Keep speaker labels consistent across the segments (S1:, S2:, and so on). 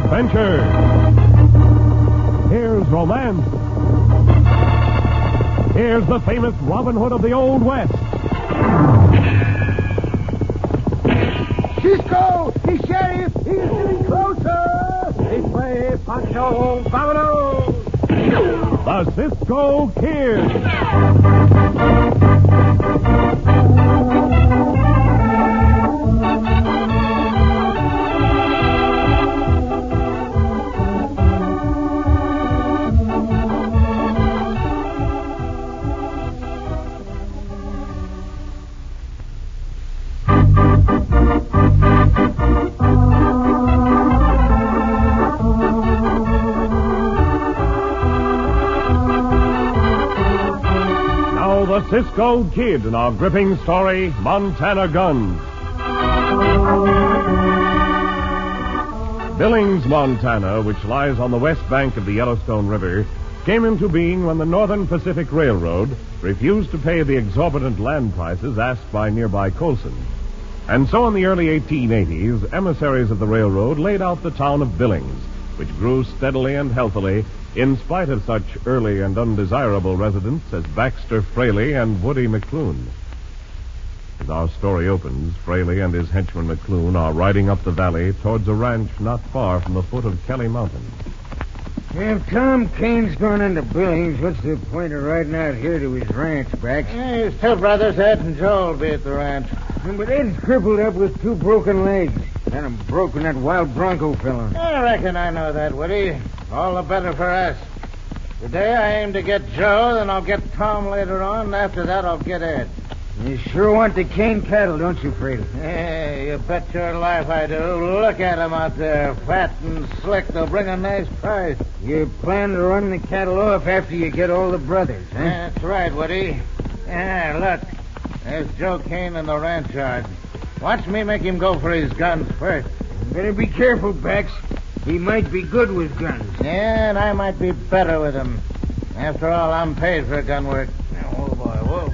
S1: adventure. Here's romance. Here's the famous Robin Hood of the Old West.
S2: Cisco! The sheriff! He's getting closer! This way, Pancho! Vámonos!
S1: The Cisco Kid. The Cisco Kid in our gripping story, Montana Guns. Billings, Montana, which lies on the west bank of the Yellowstone River, came into being when the Northern Pacific Railroad refused to pay the exorbitant land prices asked by nearby Colson. And so in the early 1880s, emissaries of the railroad laid out the town of Billings, which grew steadily and healthily in spite of such early and undesirable residents as Baxter Fraley and Woody McClune. As our story opens, Fraley and his henchman McClune are riding up the valley towards a ranch not far from the foot of Kelly Mountain.
S3: If Tom Kane's going into Billings, what's the point of riding out here to his ranch, Bax?
S4: His two brothers, Ed and Joe, will be at the ranch.
S3: But Ed's crippled up with 2 broken legs. Had him broken that wild bronco fella.
S4: I reckon I know that, Woody. All the better for us. Today I aim to get Joe, then I'll get Tom later on, and after that I'll get Ed.
S3: You sure want the Kane cattle, don't you, Fraley?
S4: Hey, you bet your life I do. Look at 'em out there, fat and slick. They'll bring a nice price.
S3: You plan to run the cattle off after you get all the brothers, huh?
S4: That's right, Woody. Yeah, look. There's Joe Kane in the ranch yard. Watch me make him go for his guns first.
S3: Better be careful, Bax. He might be good with guns.
S4: Yeah, and I might be better with them. After all, I'm paid for gun work. Oh, boy, whoa.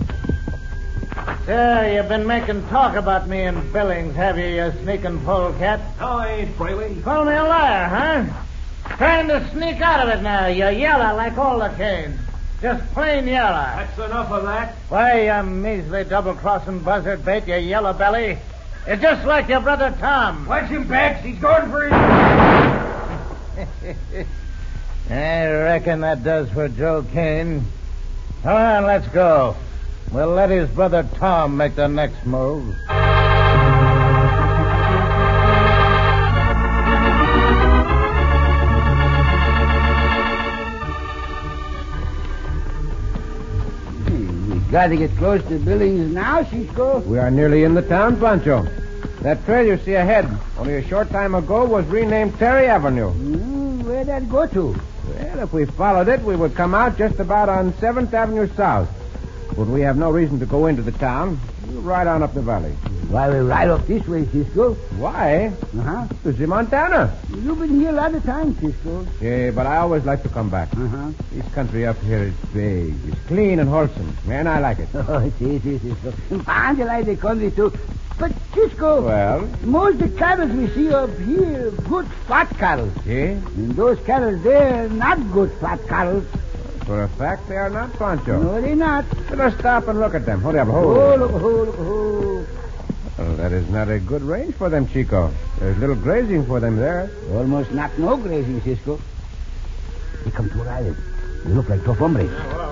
S4: So, you've been making talk about me in Billings, have you, you sneaking polecat?
S5: No, I ain't, Fraley.
S4: You call me a liar, huh? Trying to sneak out of it now. You're yellow like all the Canes. Just plain yellow.
S5: That's enough of that.
S4: Why, you measly double-crossing buzzard bait, you yellow belly. You're just like your brother Tom.
S3: Watch him, Bax. He's going for his...
S4: I reckon that does for Joe Kane. Come on, let's go. We'll let his brother Tom make the next move.
S3: Got to get close to Billings now, Cisco.
S6: We are nearly in the town, Pancho. That trail you see ahead, only a short time ago, was renamed Terry Avenue.
S3: Where'd that go to?
S6: Well, if we followed it, we would come out just about on 7th Avenue South. But we have no reason to go into the town. We'll ride on up the valley.
S3: Why, we ride up this way, Cisco.
S6: Why?
S3: Uh-huh.
S6: To see Montana.
S3: You've been here a lot of times, Cisco.
S6: Yeah, but I always like to come back.
S3: Uh-huh.
S6: This country up here is big. It's clean and wholesome. And I like it.
S3: Oh, see, Cisco. And you like the country, too. But, Cisco...
S6: Well?
S3: Most of the cattle we see up here, good fat cattle.
S6: Yeah?
S3: And those cattle there, not good fat cattle.
S6: For a fact, they are not, Pancho.
S3: No, they're not.
S6: Let us stop and look at them. Hurry up,
S3: Oh, look.
S6: Well, that is not a good range for them, Chico. There's little grazing for them there.
S3: Almost not no grazing, Cisco. They come to an island. They look like tough hombres.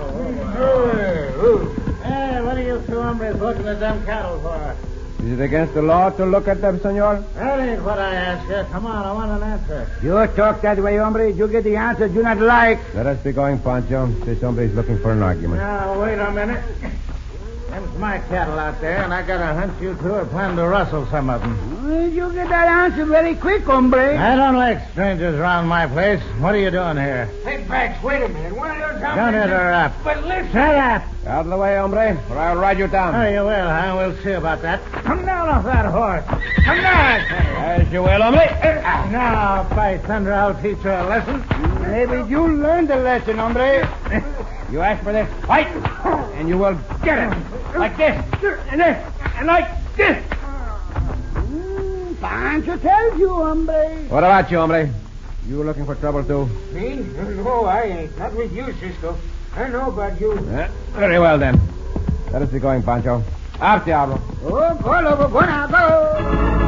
S4: Hey, what are you two hombres looking at them cattle for?
S6: Is it against the law to look at them, senor?
S4: That ain't what I asked you. Come on, I want an answer.
S3: You talk that way, hombre. You get the answer you not like.
S6: Let us be going, Pancho. This hombre is looking for an argument.
S4: Now, wait a minute. Them's my cattle out there, and I got a hunch you two are planning to rustle some of them.
S3: You get that answer very quick, hombre.
S4: I don't like strangers around my place. What are you doing here?
S3: Hey, Bax, wait a minute. One of those
S4: Don't interrupt.
S3: But listen.
S4: Shut up.
S6: Out of the way, hombre, or I'll ride you down.
S4: Oh, you will, huh? We'll see about that. Come down off that horse. Come down.
S6: As you will, hombre.
S4: Now, by thunder, I'll teach you a lesson.
S3: Maybe you learned the lesson, hombre.
S6: You asked for this. Fight! And you will get it. Like this. And this. And like this.
S2: Pancho tells you, hombre.
S6: What about you, hombre? You were looking for trouble, too?
S3: Me? No, I ain't. Not with you, Cisco. I know about you.
S6: Very well, then. Let us be going, Pancho. Out, Diablo.
S2: Oh, go, loco, go now, go.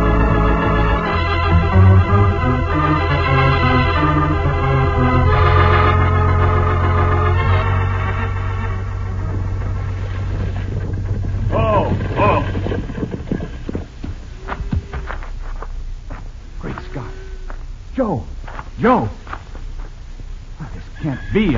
S7: Great Scott. Joe! Joe! Oh, this can't be.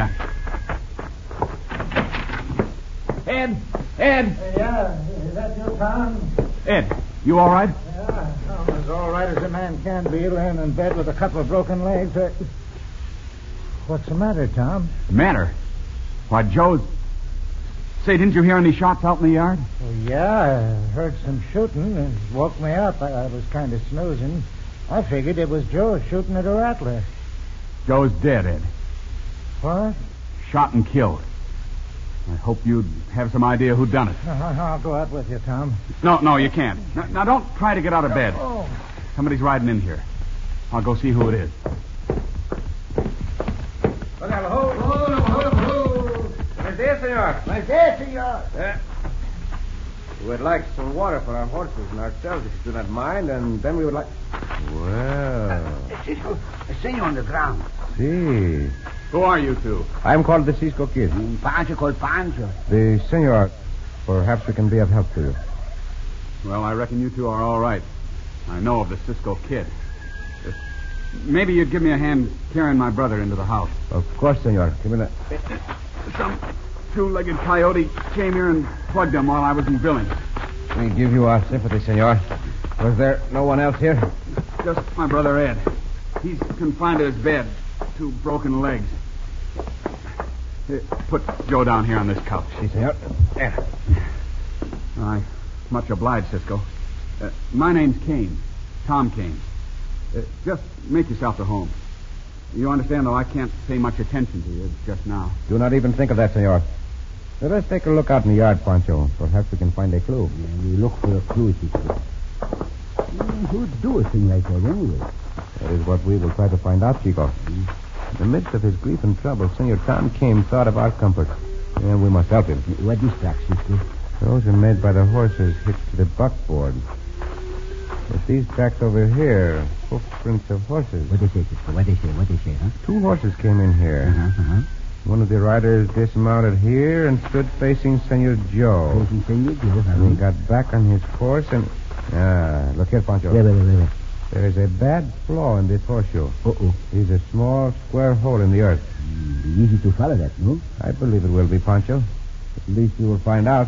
S7: Ed!
S4: Yeah, is that you, Tom?
S7: Ed, you all right?
S4: Yeah, I'm as all right as a man can be, laying in bed with a couple of broken legs. What's the matter, Tom?
S7: Matter? Why, Joe's... Say, didn't you hear any shots out in the yard?
S4: Well, yeah, I heard some shooting. It woke me up. I was kind of snoozing. I figured it was Joe shooting at a rattler.
S7: Joe's dead, Ed.
S4: What?
S7: Shot and killed. I hope you'd have some idea who done it.
S4: I'll go out with you, Tom.
S7: No, you can't. Now, don't try to get out of bed.
S4: Oh.
S7: Somebody's riding in here. I'll go see who it is.
S6: We would like some water for our horses and ourselves, if you do not mind, and then we would like... Well...
S2: Cisco, senor on the ground.
S6: See.
S7: Who are you two?
S6: I'm called the Cisco Kid.
S2: Pancho called Pancho.
S6: The senor, perhaps we can be of help to you.
S7: Well, I reckon you two are all right. I know of the Cisco Kid. Maybe you'd give me a hand carrying my brother into the house.
S6: Of course, senor. Give me that.
S7: Some two-legged coyote came here and plugged him while I was in Billings.
S6: We give you our sympathy, senor. Was there no one else here?
S7: Just my brother Ed. He's confined to his bed. 2 broken legs. Put Joe down here on this couch.
S6: Si, senor. Yeah.
S7: I'm much obliged, Cisco. My name's Kane. Tom Kane. Just make yourself at home. You understand, though, I can't pay much attention to you just now.
S6: Do not even think of that, senor. Let us take a look out in the yard, Pancho. Perhaps we can find a clue.
S2: Yeah, we look for a clue, Cisco. Who'd do a thing like that anyway?
S6: That is what we will try to find out, Chico. In the midst of his grief and trouble, Senor Tom Kane thought of our comfort. And we must help him.
S2: What is tracks, Cisco?
S6: Those are made by the horses hitched to the buckboard. But these tracks over here, footprints of horses.
S2: What they say, Cisco? What they say, huh?
S6: 2 horses came in here.
S2: Uh-huh.
S6: One of the riders dismounted here and stood facing Senor Joe.
S2: Facing Senor Joe,
S6: And he got back on his horse and... look here, Pancho.
S2: Wait.
S6: There is a bad flaw in this horseshoe.
S2: Uh-oh.
S6: There's a small square hole in the earth.
S2: Be easy to follow that, no?
S6: I believe it will be, Pancho. At least we will find out.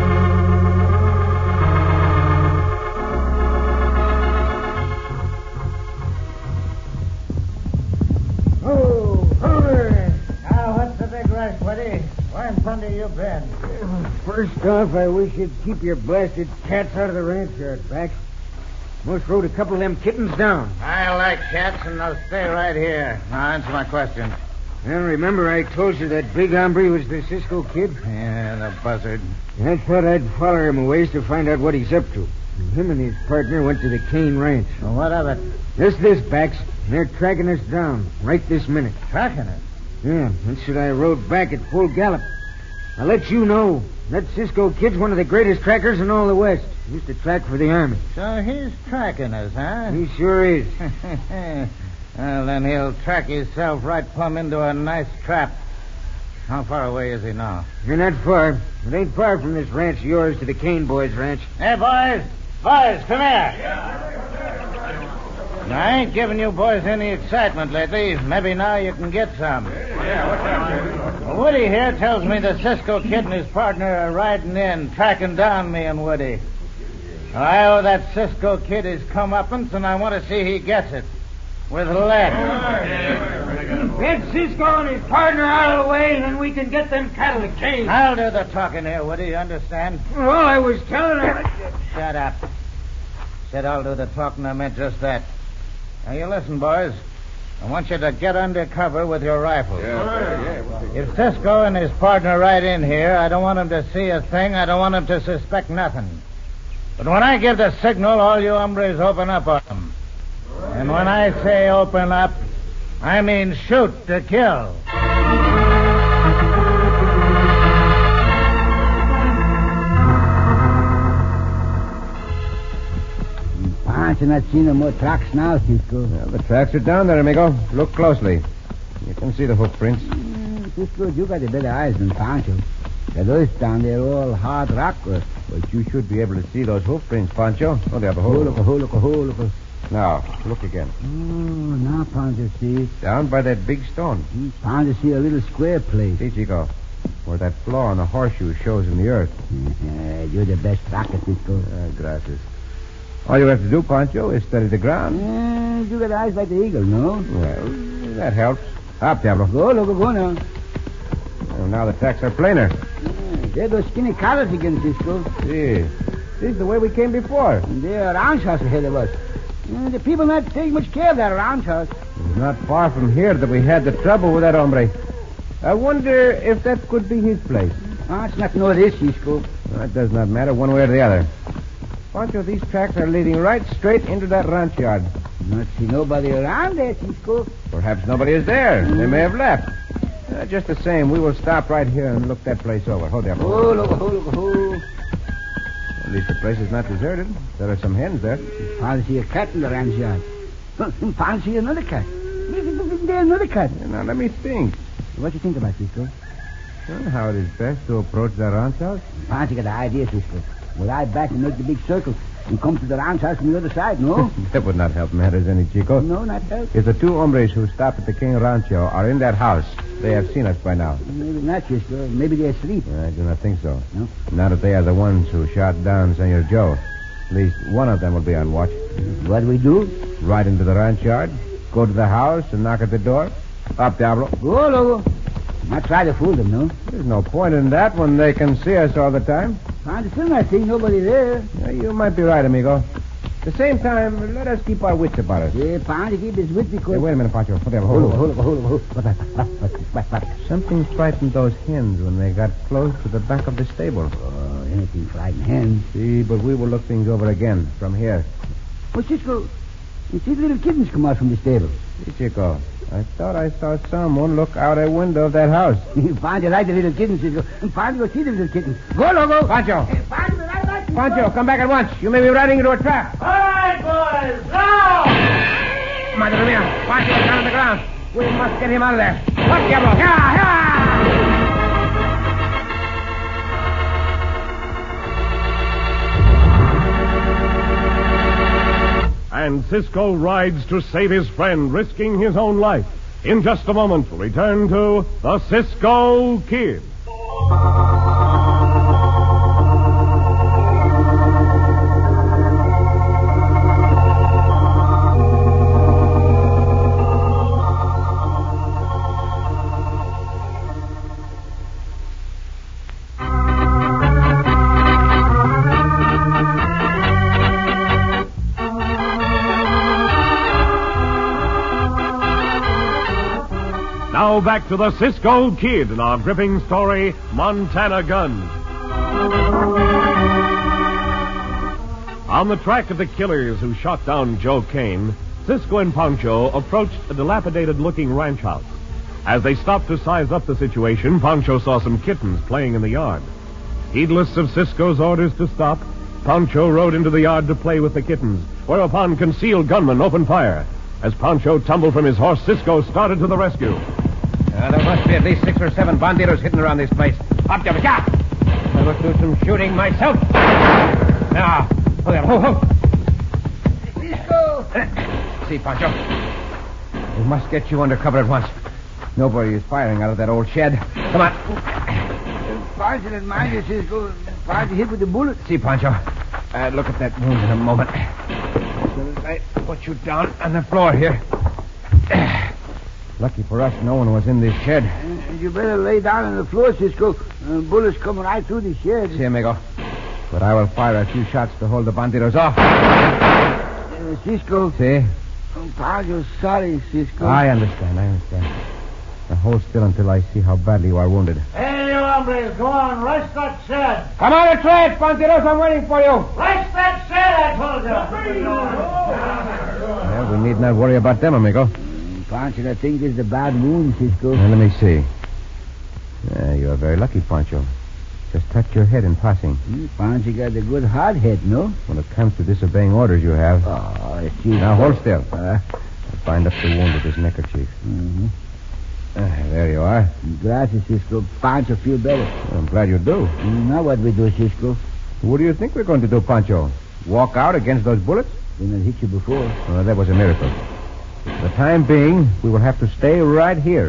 S4: What's the big rush, Woody? Where in thunder you been?
S3: First off, I wish you'd keep your blasted cats out of the ranch yard, Bax. Most rode a couple of them kittens down.
S4: I like cats, and they'll stay right here. Now, answer my question.
S3: Well, remember I told you that big hombre was the Cisco Kid?
S4: Yeah, the buzzard.
S3: I thought I'd follow him a ways to find out what he's up to. Him and his partner went to the Kane Ranch.
S4: Well, what of it?
S3: Just this, Bax. They're tracking us down right this minute.
S4: Tracking it?
S3: Yeah, that's what I rode back at full gallop. I'll let you know, that Cisco Kid's one of the greatest trackers in all the West. He used to track for the Army.
S4: So he's tracking us, huh?
S3: He sure is.
S4: Well, then he'll track himself right plumb into a nice trap. How far away is he now?
S3: You're not far. It ain't far from this ranch of yours to the Kane boys' ranch.
S4: Hey, boys! Boys, come here! Now, I ain't giving you boys any excitement lately. Maybe now you can get some. Well, Woody here tells me the Cisco Kid and his partner are riding in, tracking down me and Woody. Well, I owe that Cisco Kid his comeuppance, and I want to see he gets it. With lead.
S3: Get Cisco and his partner out of the way, and then we can get them cattle to Kane.
S4: I'll do the talking here, Woody, you understand?
S3: Well, I was telling her...
S4: Shut up. Said I'll do the talking, I meant just that. Now, you listen, boys. I want you to get under cover with your rifles. If Cisco and his partner ride in here, I don't want them to see a thing. I don't want them to suspect nothing. But when I give the signal, all you hombres open up on them. And when I say open up, I mean shoot to kill.
S2: Pancho not seen no more tracks now, Cisco.
S6: Well, the tracks are down there, amigo. Look closely. You can see the hoof prints.
S2: Cisco, you got the better eyes than Pancho. Those down there all hard rock.
S6: But you should be able to see those hoof prints, Pancho. Oh, they have a hole.
S2: Look.
S6: Now, look again.
S2: Oh, now Pancho see.
S6: Down by that big stone.
S2: Pancho see a little square place.
S6: See, Chico, where that flaw on the horseshoe shows in the earth.
S2: You're the best tracker, Cisco.
S6: Gracias. All you have to do, Pancho, is study the ground.
S2: You got eyes like the eagle, no?
S6: Well, that helps. Up, Diablo.
S2: Go now.
S6: Well, now the tracks are plainer.
S2: They're those skinny collars again, Cisco.
S6: See, this is the way we came before.
S2: And they're a round house ahead of us. The people not taking much care of that round house.
S6: It's not far from here that we had the trouble with that hombre. I wonder if that could be his place.
S2: It's not no this, Cisco.
S6: It does not matter one way or the other. Pancho, these tracks are leading right straight into that ranch yard.
S2: Not see nobody around there, Cisco.
S6: Perhaps nobody is there. They may have left. Just the same, we will stop right here and look that place over. Hold there.
S2: Look.
S6: At least the place is not deserted. There are some hens there.
S2: Pancho see a cat in the ranch yard. Pancho see another cat. There's another cat.
S6: Now, let me think.
S2: What do you think about, Cisco?
S6: Well, how it is best to approach the ranch house?
S2: Pancho got an idea, Cisco. We'll ride back and make the big circle and come to the ranch house from the other side, no?
S6: That would not help matters any, Chico.
S2: No, not help.
S6: If the two hombres who stopped at the King Rancho are in that house, they have seen us by now.
S2: Maybe not, Cisco. Maybe they're asleep.
S6: I do not think so.
S2: No?
S6: Not if they are the ones who shot down Senor Joe. At least one of them will be on watch.
S2: What do we do?
S6: Ride into the ranch yard, go to the house and knock at the door. Up, Diablo.
S2: Go, Logo. Not try to fool them, no?
S6: There's no point in that when they can see us all the time.
S2: Pancho still not seeing nobody there.
S6: Yeah, you might be right, amigo. At the same time, let us keep our wits about us.
S2: Yeah, Pancho keep his wits because...
S6: Hey, wait a minute, Pancho. Hold on. Something frightened those hens when they got close to the back of the stable.
S2: Oh, anything frightened hens.
S6: See, but we will look things over again from here.
S2: Oh, Cisco, you see the little kittens come out from the stable.
S6: See, Chico, I thought I saw someone look out a window of that house.
S2: Pancho like the little kittens, Cisco. Pancho go see the little kittens. Go, Logo.
S6: Pancho.
S2: Hey, Pancho,
S6: Pancho, come back at once. You may be riding into a trap.
S4: All right, boys, now!
S6: Madre mia, Pancho is down on the ground. We must get him out of there. What, Diablo? Yeah!
S1: And Cisco rides to save his friend, risking his own life. In just a moment, we'll return to the Cisco Kid. Now back to the Cisco Kid in our gripping story, Montana Guns. On the track of the killers who shot down Joe Kane, Cisco and Pancho approached a dilapidated-looking ranch house. As they stopped to size up the situation, Pancho saw some kittens playing in the yard. Heedless of Cisco's orders to stop, Pancho rode into the yard to play with the kittens, whereupon concealed gunmen opened fire. As Pancho tumbled from his horse, Cisco started to the rescue.
S6: There must be at least 6 or 7 banditos hidden around this place. Up, Diablo. I must do some shooting myself. Now, ho.
S2: Cisco!
S6: See, Pancho. We must get you under cover at once. Nobody is firing out of that old shed. Come on.
S2: Pancho didn't mind you, Cisco. Pancho hit with the bullet.
S6: See, Pancho. Look at that wound in a moment. I put you down on the floor here. Lucky for us, no one was in this shed.
S2: You better lay down on the floor, Cisco. Bullets coming right through the shed.
S6: See, amigo. But I will fire a few shots to hold the banditos off.
S2: Cisco.
S6: See?
S2: Pancho's sorry, Cisco.
S6: I understand. Now hold still until I see how badly you are wounded.
S4: There you are, hombres. Go on, rush that shed.
S6: Come on the track, Bandidos. I'm waiting for you.
S4: Rush that shed, I told you.
S6: Well, we need not worry about them, amigo.
S3: Pancho, I think it's a bad moon, Cisco.
S6: Now, let me see. You are very lucky, Pancho. Just touch your head in passing.
S3: Pancho got a good hard head, no?
S6: When it comes to disobeying orders, you have.
S3: Oh, Cisco.
S6: Now, hold still. I'll bind up the wound with this neckerchief.
S3: Mm-hmm.
S6: There you are.
S3: Gracias, Cisco. Pancho feel better.
S6: I'm glad you do.
S3: Now what we do, Cisco?
S6: What do you think we're going to do, Pancho? Walk out against those bullets?
S3: Didn't hit you before.
S6: Well, that was a miracle. For the time being, we will have to stay right here.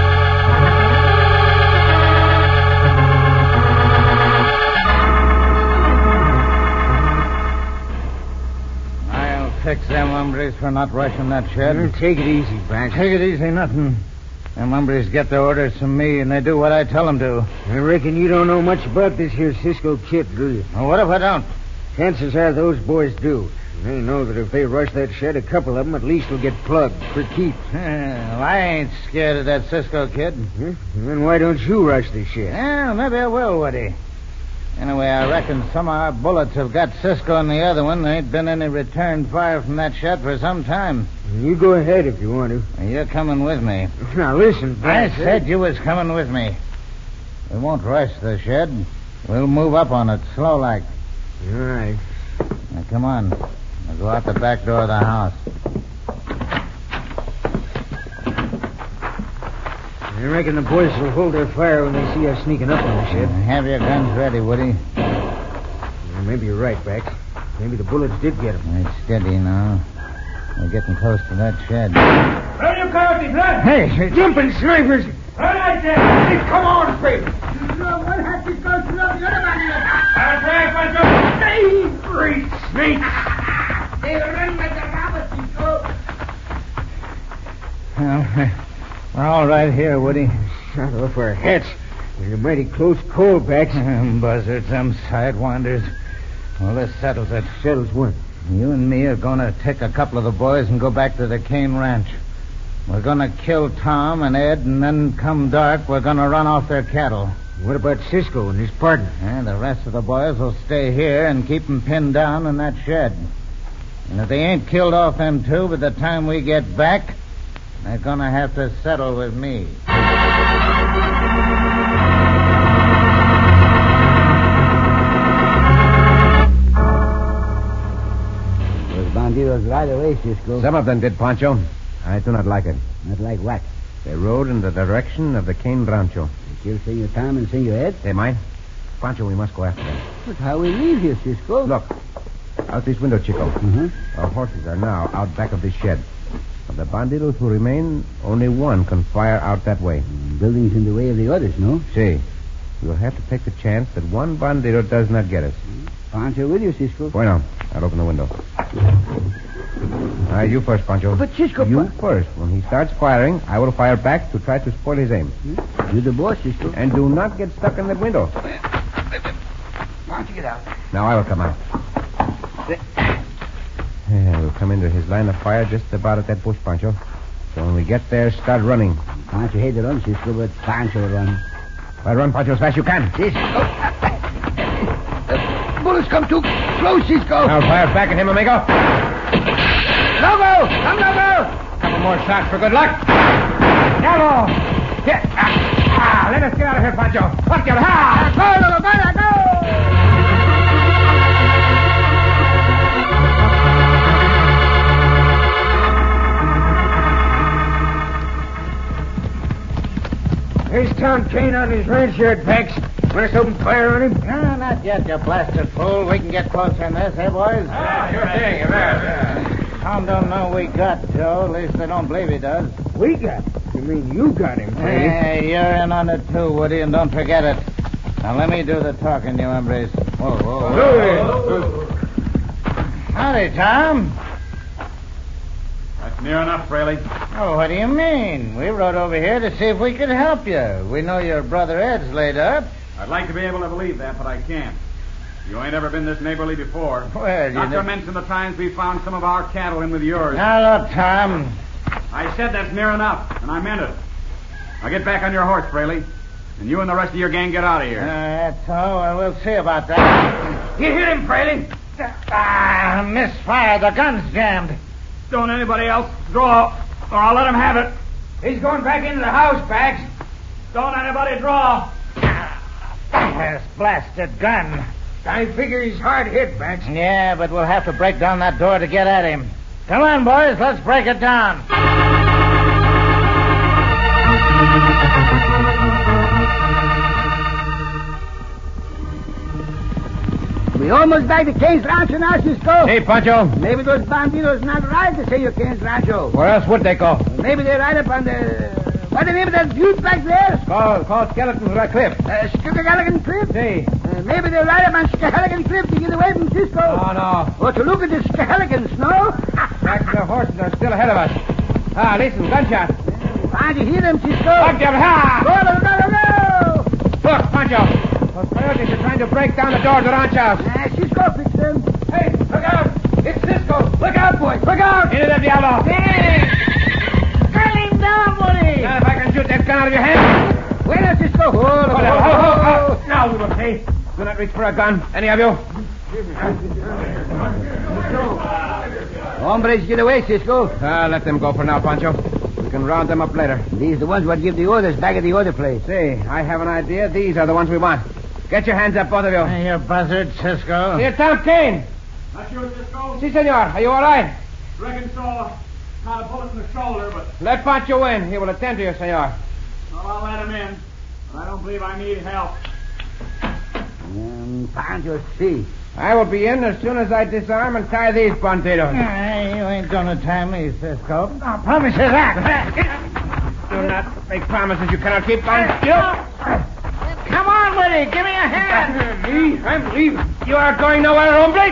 S4: I'll fix them hombres for not rushing that shed.
S3: Take it easy, Banks.
S4: Take it easy, nothing. Them hombres get their orders from me, and they do what I tell them to.
S3: I reckon you don't know much about this here Cisco kid, do you?
S4: Well, what if I don't?
S3: Chances are those boys do. They know that if they rush that shed, a couple of them at least will get plugged for keeps.
S4: Well, I ain't scared of that Cisco kid.
S3: Then why don't you rush the shed?
S4: Yeah, maybe I will, Woody. Anyway, I reckon some of our bullets have got Cisco and the other one. There ain't been any return fire from that shed for some time.
S3: You go ahead if you want to.
S4: You're coming with me.
S3: Now, listen,
S4: I
S3: Banks.
S4: said you was coming with me. We won't rush the shed. We'll move up on it, slow like.
S3: All right.
S4: Now, come on. We'll go out the back door of the house.
S3: I reckon the boys will hold their fire when they see us sneaking up on the shed.
S4: Have your guns ready, Woody.
S3: Well, maybe you're right, Bax. Maybe the bullets did get him.
S4: It's steady now. We're getting close to that shed.
S2: Where you coyotes, huh?
S3: Hey, jumping snipers!
S2: All right, there. Hey, come on, straight.
S3: What has to go through the other man?
S2: That's right, Pancho.
S3: Hey, great snakes!
S2: They run like the rabbits, Cisco.
S4: Well, we're all right here, Woody.
S3: Shut off our hats. We're a mighty close call, Bax.
S4: Buzzards, them sidewinders. Well, this settles it.
S3: Settles what?
S4: You and me are going to take a couple of the boys and go back to the Kane Ranch. We're going to kill Tom and Ed, and then come dark, we're going to run off their cattle.
S3: What about Cisco and his partner?
S4: And the rest of the boys will stay here and keep them pinned down in that shed. And if they ain't killed off them two by the time we get back, they're going to have to settle with me.
S3: Those bandidos right away, Cisco.
S6: Some of them did, Pancho. I do not like it.
S3: Not like what?
S6: They rode in the direction of the Kane Rancho.
S3: They kill Senor Tom and Senor Ed?
S6: They might. Pancho, we must go after them.
S3: But how we leave here, Cisco?
S6: Look, out this window, Chico.
S3: Mm-hmm.
S6: Our horses are now out back of this shed. Of the bandidos who remain, only one can fire out that way.
S3: Buildings in the way of the others, no?
S6: See, we'll have to take the chance that one bandido does not get us.
S3: Pancho with you, Cisco.
S6: Bueno, I'll open the window. You first, Pancho.
S3: But Cisco...
S6: You first. When he starts firing, I will fire back to try to spoil his aim.
S3: You're the boss, Cisco.
S6: And do not get stuck in that window.
S3: Pancho, get out.
S6: Now I will come out. Yeah, we'll come into his line of fire just about at that bush, Pancho. So when we get there, start running.
S3: Pancho hate to run, Cisco, but Pancho will run.
S6: Well, run, Pancho, as fast as you can.
S3: Cisco. Bullets come too close, Cisco.
S6: I'll fire back at him, amigo.
S3: Logo! Come, Logo!
S6: Couple more shots for good luck. Bravo! Get. Let us get out of here, Pancho. Fuck you.
S3: Go, Logo, go! There's Tom Kane on his ranch yard, Pax. Want us to open fire on him?
S4: No, not yet, you blasted fool. We can get closer than this, eh, boys?
S2: Sure thing, you bet.
S4: Tom don't know we got Joe. At least I don't believe he does.
S3: We got him. You mean you got him, Pax?
S4: Hey, you're in on it too, Woody, and don't forget it. Now, let me do the talking, you hombres. Whoa, whoa, whoa. Howdy, Tom.
S7: That's near enough, Fraley.
S4: Oh, what do you mean? We rode over here to see if we could help you. We know your brother Ed's laid up.
S7: I'd like to be able to believe that, but I can't. You ain't ever been this neighborly before.
S4: Well,
S7: Not to mention the times we found some of our cattle in with yours.
S4: Now, look, Tom.
S7: I said that's near enough, and I meant it. Now get back on your horse, Fraley. And you and the rest of your gang get out of here.
S4: That's so. Well, we'll see about that.
S2: You hear him, Fraley?
S4: Misfire. The gun's jammed.
S5: Don't anybody else draw, or I'll let him have it.
S2: He's going back into the house, Bags.
S5: Don't anybody draw.
S4: This blasted gun.
S2: I figure he's hard hit, Bags.
S4: Yeah, but we'll have to break down that door to get at him. Come on, boys. Let's break it down.
S3: We almost back to Kane's Rancho now, Cisco.
S6: Hey, Pancho.
S3: Maybe those bandidos not right to say you're Kane's Rancho.
S6: Where else would they go?
S3: Maybe they're right up on the... What's the name of that butte back there?
S6: Call Skeleton's Right Cliff.
S3: Skahaligan Cliff?
S6: See.
S3: Maybe they're right up on Skahaligan Cliff to get away from Cisco.
S6: Oh, no.
S3: Or to look at the Skahaligans, no?
S6: Tracks of the horses are still ahead of us. Listen, gunshot.
S3: Can't you hear them, Cisco?
S6: Look, Jim. Ha!
S3: Go!
S6: Look, Pancho. Those coyotes are trying to break down the door of the ranch house.
S3: Cisco fix them.
S2: Hey, look out! It's Cisco! Look out, boys! Look out!
S6: Into the Diablo.
S3: Gun him down, buddy!
S6: Now, if I can shoot that gun out of your hand.
S3: Wait a Cisco.
S6: Now we will see. Do not reach for a gun, any of you.
S3: Hombres get away, Cisco.
S6: Let them go for now, Pancho. We can round them up later.
S3: These are the ones what give the orders back at the other place.
S6: See, I have an idea. These are the ones we want. Get your hands up, both of you.
S4: Hey, you buzzard, Cisco.
S6: Here, Tom Kane.
S5: That's you, Cisco?
S6: Si, senor. Are you all right?
S5: Reckon so. Caught a bullet in the shoulder, but...
S6: Let Pancho in. He will attend to you, senor.
S5: Well, I'll let him in. But I don't believe I need help.
S3: Pancho, see.
S6: I will be in as soon as I disarm and tie these bandidos.
S4: You ain't gonna tie me, Cisco. I promise you that.
S6: Do not make promises you cannot keep, Pancho.
S4: Come on, Woody. Give me a hand.
S6: Me? I'm leaving. You are going nowhere, hombre.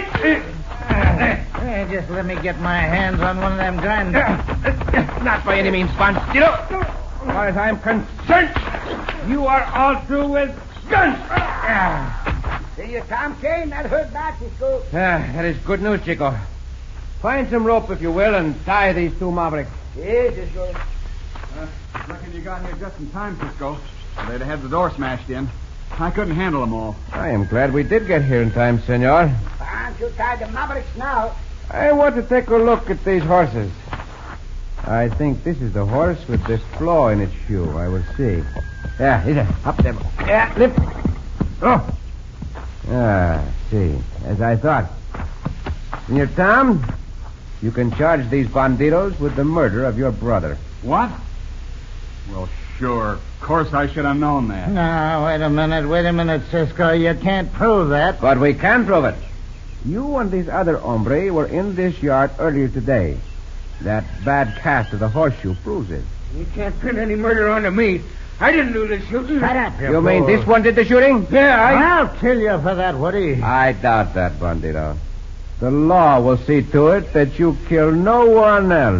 S4: Just let me get my hands on one of them guns.
S6: Not by any means, Pancho. As far as I'm concerned, you are all through with guns.
S3: See you, Tom Kane. That hurt bad, Cisco.
S6: That is good news, Chico. Find some rope, if you will, and tie these two mavericks.
S3: Yes, Cisco.
S7: Reckon you got here just in time, Cisco. They'd have had the door smashed in. I couldn't handle them all.
S6: I am glad we did get here in time, senor.
S3: Pancho tied the mavericks now.
S6: I want to take a look at these horses. I think this is the horse with this flaw in its shoe. I will see. Yeah, here. Up there. Yeah, lift. Oh. See. As I thought. Senor Tom, you can charge these bandidos with the murder of your brother.
S7: What? Well, sure. Of course I should have known that.
S4: No, wait a minute, Cisco. You can't prove that.
S6: But we can prove it. You and this other hombre were in this yard earlier today. That bad cast of the horseshoe proves it.
S2: You can't pin any murder onto me. I didn't do the shooting.
S4: Shut up,
S6: You mean this one did the shooting?
S2: Yeah,
S4: I'll kill you for that, Woody.
S6: I doubt that, bandito. The law will see to it that you kill no one else.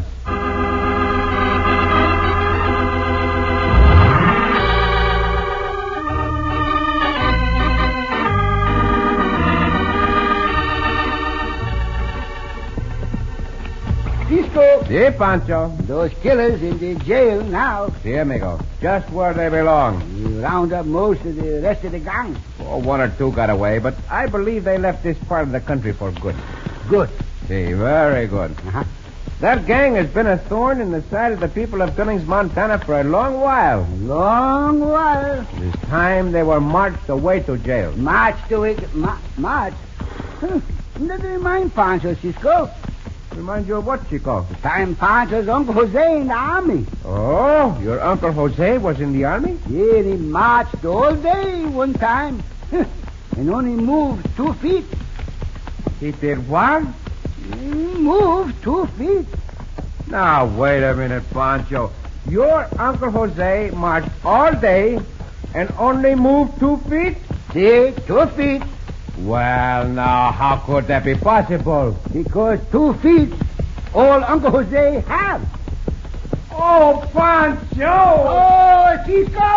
S3: Cisco.
S6: Si, Pancho.
S3: Those killers in the jail now.
S6: Si, amigo. Just where they belong.
S3: You round up most of the rest of the gang.
S6: Oh, one or two got away, but I believe they left this part of the country for good.
S3: Good.
S6: Si, very good.
S3: Uh-huh.
S6: That gang has been a thorn in the side of the people of Billings, Montana for a long while.
S3: Long while.
S6: It is time they were marched away to jail.
S3: March to it. March? That remind Pancho, Cisco.
S6: Remind you of what, Chico?
S3: The time Pancho's Uncle Jose in the army.
S6: Oh, your Uncle Jose was in the army?
S3: Yeah, he marched all day one time. And only moved 2 feet.
S6: He did what?
S3: He moved 2 feet.
S6: Now, wait a minute, Pancho. Your Uncle Jose marched all day and only moved 2 feet?
S3: See, 2 feet.
S6: Well, now, how could that be possible?
S3: Because 2 feet, all Uncle Jose have.
S6: Oh, Pancho!
S3: Oh, Cisco!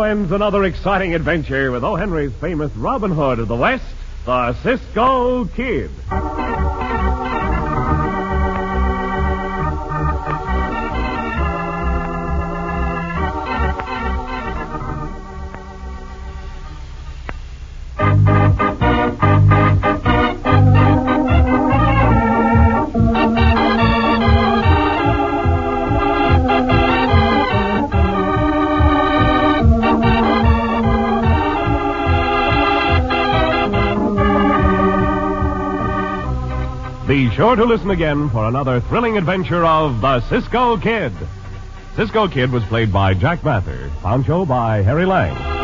S1: ends another exciting adventure with O. Henry's famous Robin Hood of the West, the Cisco Kid. Be sure to listen again for another thrilling adventure of the Cisco Kid. Cisco Kid was played by Jack Mather, Pancho by Harry Lang.